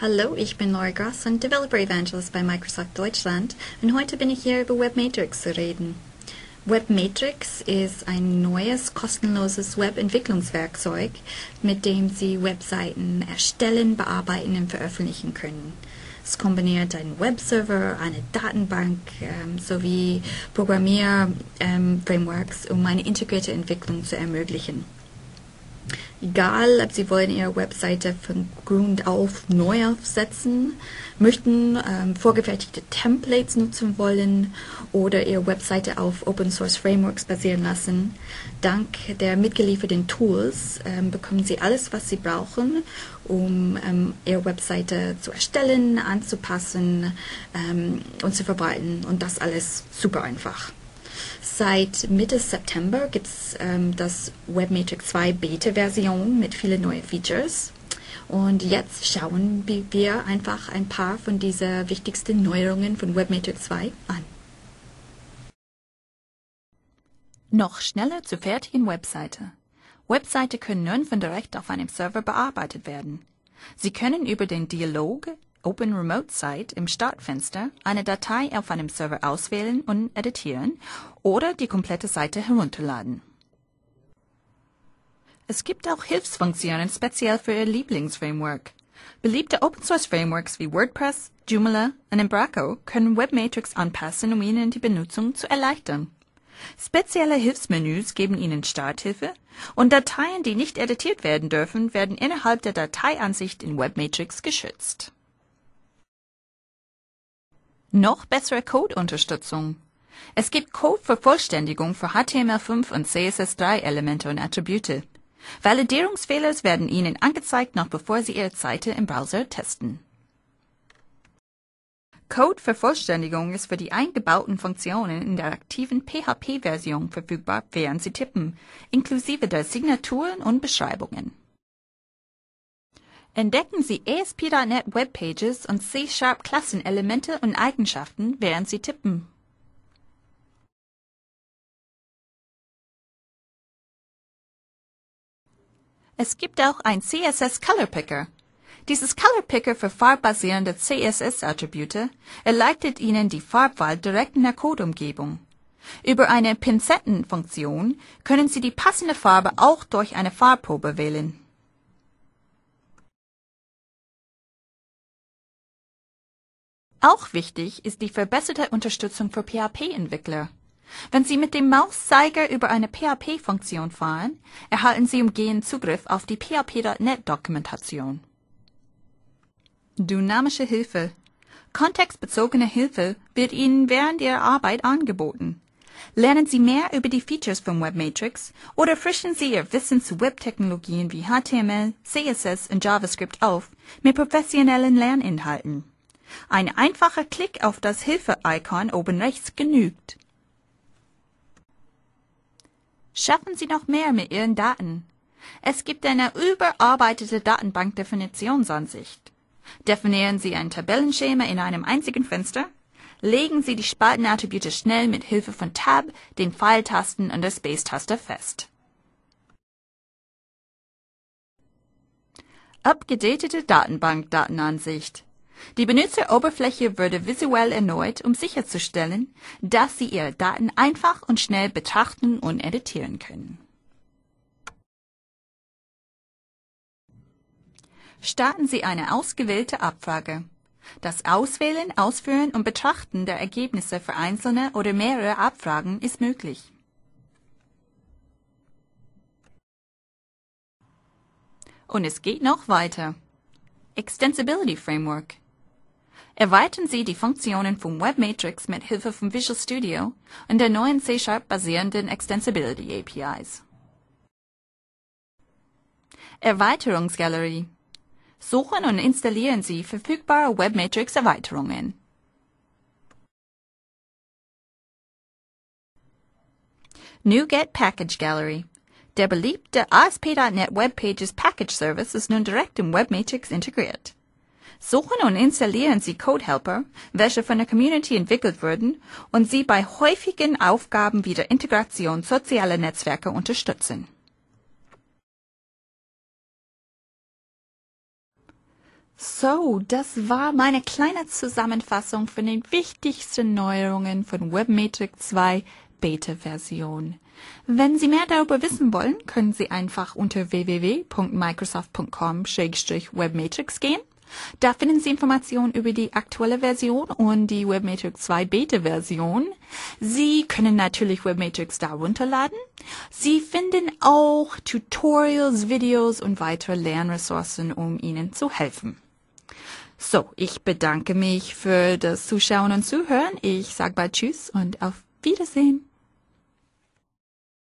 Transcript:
Hallo, ich bin Laura Grasson, Developer Evangelist bei Microsoft Deutschland und heute bin ich hier über Webmatrix zu reden. Webmatrix ist ein neues, kostenloses Webentwicklungswerkzeug, mit dem Sie Webseiten erstellen, bearbeiten und veröffentlichen können. Es kombiniert einen Webserver, eine Datenbank sowie Programmierframeworks, um eine integrierte Entwicklung zu ermöglichen. Egal, ob Sie wollen Ihre Webseite von Grund auf neu aufsetzen, möchten vorgefertigte Templates nutzen wollen oder Ihre Webseite auf Open Source Frameworks basieren lassen, dank der mitgelieferten Tools bekommen Sie alles, was Sie brauchen, um Ihre Webseite zu erstellen, anzupassen und zu verbreiten. Und das alles super einfach. Seit Mitte September gibt es das Webmatrix 2 Beta-Version mit vielen neuen Features. Und jetzt schauen wir einfach ein paar von dieser wichtigsten Neuerungen von Webmatrix 2 an. Noch schneller zur fertigen Webseite. Webseiten können nun von direkt auf einem Server bearbeitet werden. Sie können über den Dialog Open Remote Site im Startfenster eine Datei auf einem Server auswählen und editieren oder die komplette Seite herunterladen. Es gibt auch Hilfsfunktionen speziell für Ihr Lieblingsframework. Beliebte Open-Source-Frameworks wie WordPress, Joomla und Embraco können Webmatrix anpassen, um Ihnen die Benutzung zu erleichtern. Spezielle Hilfsmenüs geben Ihnen Starthilfe und Dateien, die nicht editiert werden dürfen, werden innerhalb der Dateiansicht in Webmatrix geschützt. Noch bessere Code-Unterstützung. Es gibt Code-Vervollständigung für HTML5 und CSS3-Elemente und Attribute. Validierungsfehler werden Ihnen angezeigt, noch bevor Sie Ihre Seite im Browser testen. Code-Vervollständigung ist für die eingebauten Funktionen in der aktiven PHP-Version verfügbar, während Sie tippen, inklusive der Signaturen und Beschreibungen. Entdecken Sie ASP.NET Webpages und C#-Klassenelemente und Eigenschaften, während Sie tippen. Es gibt auch ein CSS Color Picker. Dieses Color Picker für farbbasierende CSS-Attribute erleichtert Ihnen die Farbwahl direkt in der Codeumgebung. Über eine Pinzettenfunktion können Sie die passende Farbe auch durch eine Farbprobe wählen. Auch wichtig ist die verbesserte Unterstützung für PHP-Entwickler. Wenn Sie mit dem Mauszeiger über eine PHP-Funktion fahren, erhalten Sie umgehend Zugriff auf die PHP.NET-Dokumentation. Dynamische Hilfe. Kontextbezogene Hilfe wird Ihnen während Ihrer Arbeit angeboten. Lernen Sie mehr über die Features von Webmatrix oder frischen Sie Ihr Wissen zu Webtechnologien wie HTML, CSS und JavaScript auf mit professionellen Lerninhalten. Ein einfacher Klick auf das Hilfe-Icon oben rechts genügt. Schaffen Sie noch mehr mit Ihren Daten. Es gibt eine überarbeitete Datenbankdefinitionsansicht. Definieren Sie ein Tabellenschema in einem einzigen Fenster. Legen Sie die Spaltenattribute schnell mit Hilfe von Tab, den Pfeiltasten und der Space-Taste fest. Abgedatete Datenbankdatenansicht. Die Benutzeroberfläche wurde visuell erneuert, um sicherzustellen, dass Sie Ihre Daten einfach und schnell betrachten und editieren können. Starten Sie eine ausgewählte Abfrage. Das Auswählen, Ausführen und Betrachten der Ergebnisse für einzelne oder mehrere Abfragen ist möglich. Und es geht noch weiter. Extensibility Framework. Erweitern Sie die Funktionen von Webmatrix mit Hilfe von Visual Studio und der neuen C#-basierenden Extensibility APIs. Erweiterungsgalerie. Suchen und installieren Sie verfügbare Webmatrix-Erweiterungen. NuGet Package Gallery. Der beliebte ASP.NET Webpages Package Service ist nun direkt im Webmatrix integriert. Suchen und installieren Sie Codehelper, welche von der Community entwickelt wurden und Sie bei häufigen Aufgaben wie der Integration sozialer Netzwerke unterstützen. So, das war meine kleine Zusammenfassung von den wichtigsten Neuerungen von Webmatrix 2 Beta-Version. Wenn Sie mehr darüber wissen wollen, können Sie einfach unter www.microsoft.com/webmatrix gehen. Da finden Sie Informationen über die aktuelle Version und die Webmatrix 2 Beta-Version. Sie können natürlich Webmatrix da runterladen. Sie finden auch Tutorials, Videos und weitere Lernressourcen, um Ihnen zu helfen. So, ich bedanke mich für das Zuschauen und Zuhören. Ich sage bald Tschüss und auf Wiedersehen.